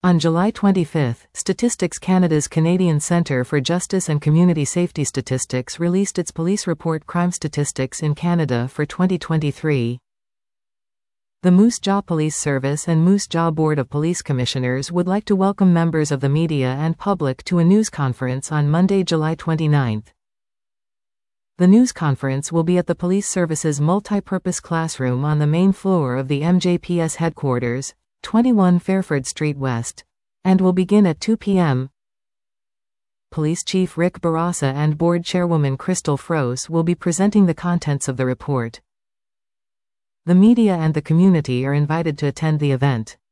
On July 25, Statistics Canada's Canadian Centre for Justice and Community Safety Statistics released its police report Crime Statistics in Canada for 2023. The Moose Jaw Police Service and Moose Jaw Board of Police Commissioners would like to welcome members of the media and public to a news conference on Monday, July 29. The news conference will be at the Police Service's multi-purpose classroom on the main floor of the MJPS headquarters, 21 Fairford Street West, and will begin at 2 p.m. Police Chief Rick Barassa and Board Chairwoman Crystal Froese will be presenting the contents of the report. The media and the community are invited to attend the event.